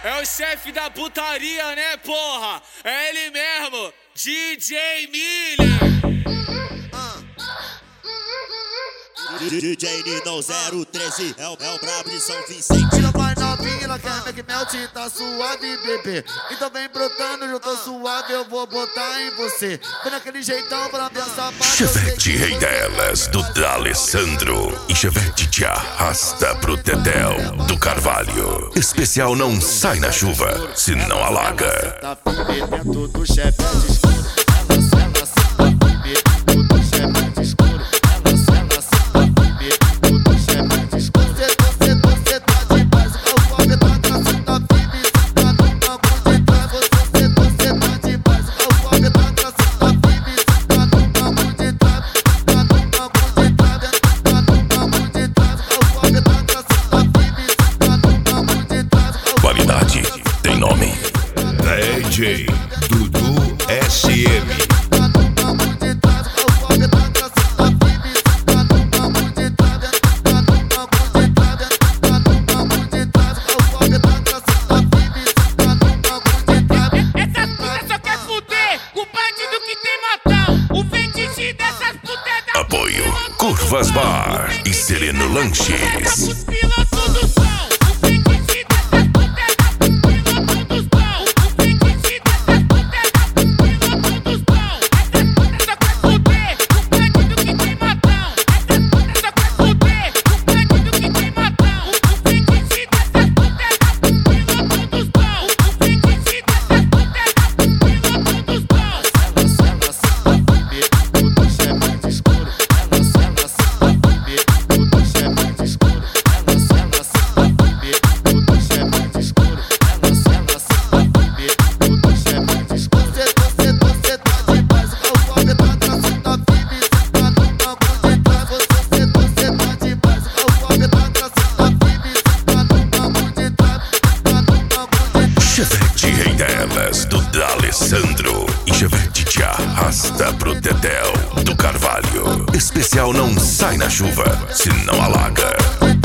É o chefe da putaria, né, porra? É ele mesmo, DJ Miller. DJ Nino 013 é o brabo de São Vicente. Tira vai novinha, ela quer Mac Melt, tá suave, bebê. Então vem brotando, eu tô suave, eu vou botar em você. Vem naquele jeitão pra ver essa parte. Chevette Rei delas, do D'Alessandro. E Chevette te arrasta pro Tetel, do Carvalho. Especial não sai na chuva, se não alaga. Tá firme dentro do Chevette escuro. Ela senta firme dentro do Chevette escuro. Qualidade tem nome. DJ Dudu SM. Apoio Curvas Bar e Sereno Lanches. Chevette Rei delas, do D'Alessandro. E Chevette te arrasta pro Tetel, do Carvalho. Especial não sai na chuva, se não alaga.